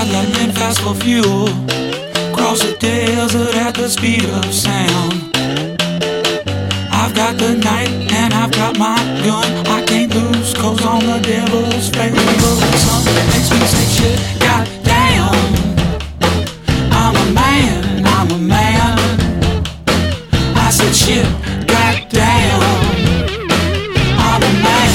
ride lightning fast for fuel, cross the desert at the speed of sound. I've got the night and I've got my gun. I can't lose, cause on the devil's favorable sun makes me say shit, goddamn. I'm a man, I'm a man. I said shit, goddamn. I'm a man.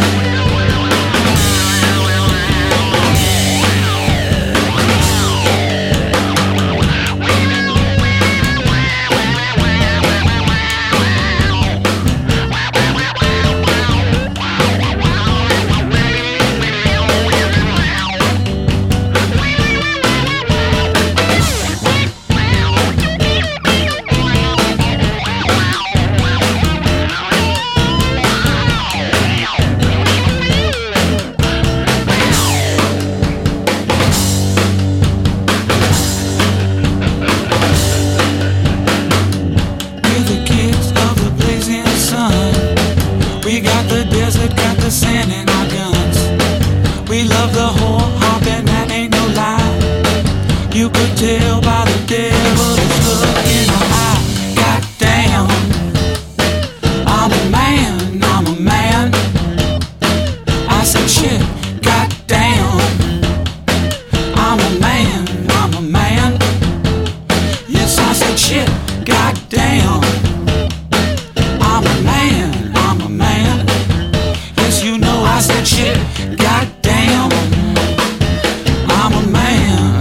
We got the desert, got the sand in our guns. We love the whore hop and that ain't no lie. You could tell by the devil's look in her eye. Goddamn, I'm a man, I'm a man. I said shit, goddamn. I'm a man, I'm a man. Yes, I said shit, goddamn. I'm a man, I'm a man. Yes, you know I said shit, goddamn. I'm a man.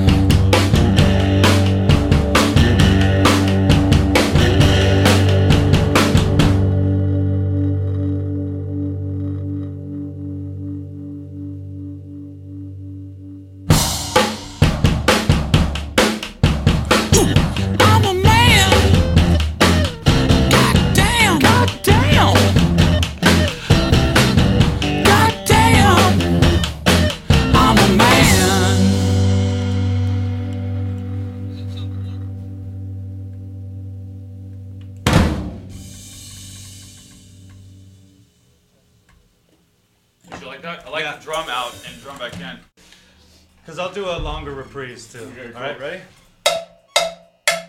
I'm a man. Goddamn, goddamn. Goddamn, I'm a man. Did you like that? I like the drum out and drum back in. Because I'll do a longer reprise too. Okay, cool. All right, ready?